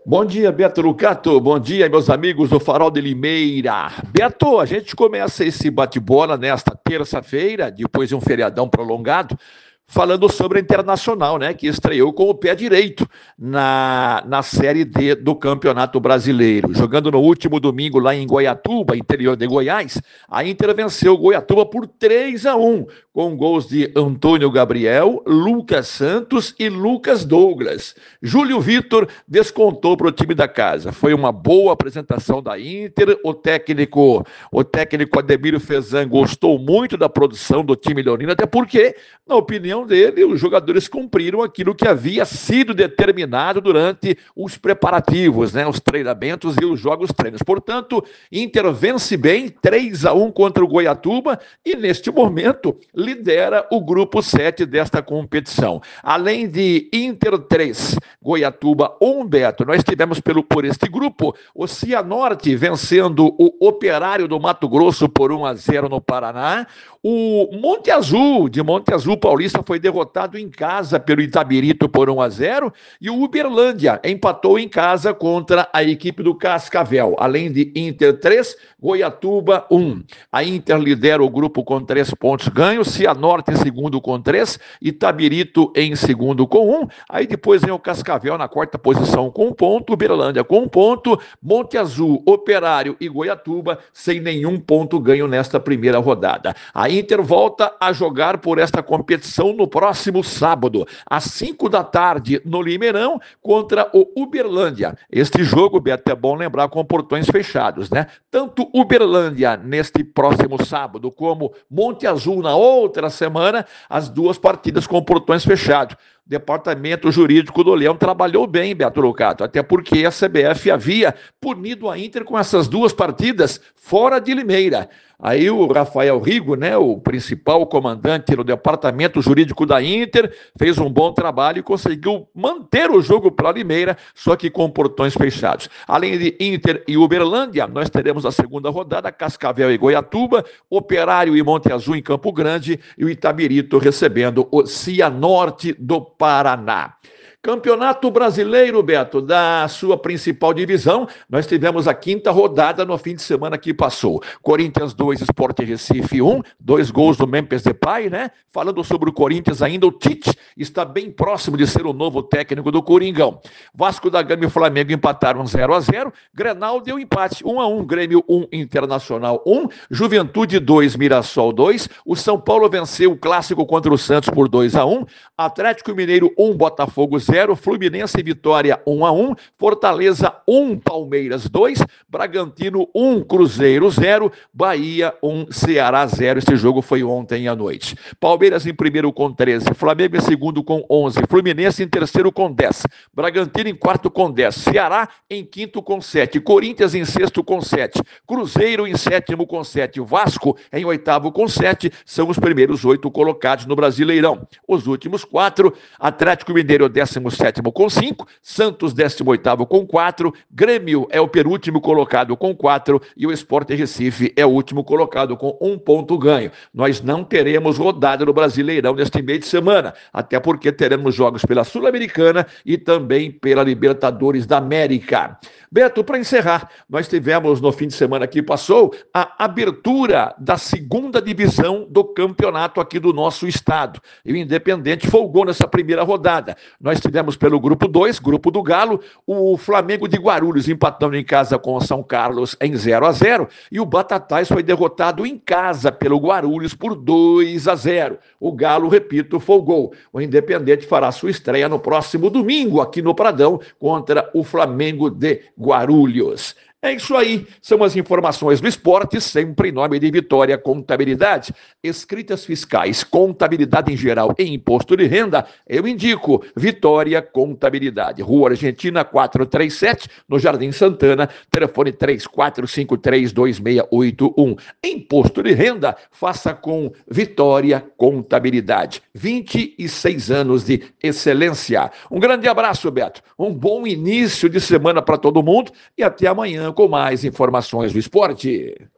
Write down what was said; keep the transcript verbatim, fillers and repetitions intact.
Bom dia, Beto Lucato. Bom dia, meus amigos do Farol de Limeira. Beto, a gente começa esse bate-bola nesta terça-feira, depois de um feriadão prolongado, falando sobre a Internacional, né, que estreou com o pé direito na, na Série D do Campeonato Brasileiro. Jogando no último domingo lá em Goiatuba, interior de Goiás, a Inter venceu o Goiatuba por três a um, com gols de Antônio Gabriel, Lucas Santos e Lucas Douglas. Júlio Vitor descontou para o time da casa. Foi uma boa apresentação da Inter. O técnico, o técnico Ademir Fezan gostou muito da produção do time leonino, até porque, na opinião dele, os jogadores cumpriram aquilo que havia sido determinado durante os preparativos, né, os treinamentos e os jogos treinos. Portanto, Inter vence bem, três a um contra o Goiatuba e, neste momento, lidera o grupo sete desta competição. Além de Inter três, Goiatuba um, Beto, nós tivemos pelo, por este grupo o Cianorte vencendo o Operário do Mato Grosso por um a zero no Paraná. O Monte Azul, de Monte Azul Paulista, foi derrotado em casa pelo Itabirito por um a zero e o Uberlândia empatou em casa contra a equipe do Cascavel. Além de Inter três, Goiatuba um. A Inter lidera o grupo com três pontos ganhos, Cianorte em segundo com três, Itabirito em segundo com um. Aí depois vem o Cascavel na quarta posição com um ponto, Uberlândia com um ponto, Monte Azul, Operário e Goiatuba sem nenhum ponto ganho nesta primeira rodada. A Inter volta a jogar por esta competição no próximo sábado, às cinco da tarde, no Limeirão, contra o Uberlândia. Este jogo, Beto, é bom lembrar, com portões fechados, né? Tanto Uberlândia neste próximo sábado, como Monte Azul na outra semana, as duas partidas com portões fechados. O departamento jurídico do Leão trabalhou bem, Beto Lucato, até porque a C B F havia punido a Inter com essas duas partidas fora de Limeira. Aí o Rafael Rigo, né, o principal comandante no departamento jurídico da Inter, fez um bom trabalho e conseguiu manter o jogo para Limeira, só que com portões fechados. Além de Inter e Uberlândia, nós teremos a segunda rodada, Cascavel e Goiatuba, Operário e Monte Azul em Campo Grande e o Itabirito recebendo o Cianorte do Paraná. Campeonato Brasileiro, Beto, da sua principal divisão, nós tivemos a quinta rodada no fim de semana que passou. Corinthians dois, Sport Recife um, dois gols do Memphis Depay, né? Falando sobre o Corinthians ainda, o Tite está bem próximo de ser o novo técnico do Coringão. Vasco da Gama e Flamengo empataram zero a zero, Grenal deu empate um a um, Grêmio um, Internacional um, Juventude dois, Mirassol dois, o São Paulo venceu o clássico contra o Santos por dois a um, Atlético Mineiro um, Botafogo zero, Fluminense e Vitória um a um, Fortaleza um, Palmeiras dois, Bragantino um, Cruzeiro zero, Bahia um, Ceará zero. Esse jogo foi ontem à noite. Palmeiras em primeiro com treze, Flamengo em segundo com onze, Fluminense em terceiro com dez, Bragantino em quarto com dez, Ceará em quinto com sete, Corinthians em sexto com sete, Cruzeiro em sétimo com sete, Vasco em oitavo com sete, são os primeiros oito colocados no Brasileirão. Os últimos quatro, Atlético Mineiro décimo sétimo com cinco, Santos décimo oitavo com quatro, Grêmio é o penúltimo colocado com quatro e o Sport Recife é o último colocado com um ponto ganho. Nós não teremos rodada no Brasileirão neste meio de semana, até porque teremos jogos pela Sul-Americana e também pela Libertadores da América. Beto, para encerrar, nós tivemos no fim de semana que passou a abertura da segunda divisão do campeonato aqui do nosso estado. E o Independente folgou nessa primeira rodada. Nós tivemos pelo grupo dois, grupo do Galo, o Flamengo de Guarulhos empatando em casa com o São Carlos em zero a zero e o Batatais foi derrotado em casa pelo Guarulhos por dois a zero. O Galo, repito, folgou. O Independente fará sua estreia no próximo domingo aqui no Pradão contra o Flamengo de Guarulhos. É isso aí, são as informações do esporte, sempre em nome de Vitória Contabilidade. Escritas fiscais, contabilidade em geral e imposto de renda, eu indico Vitória Contabilidade. Rua Argentina quatrocentos e trinta e sete, no Jardim Santana, telefone três quatro cinco três, dois seis oito um. Imposto de renda, faça com Vitória Contabilidade. vinte e seis anos de excelência. Um grande abraço, Beto. Um bom início de semana para todo mundo e até amanhã com mais informações do esporte.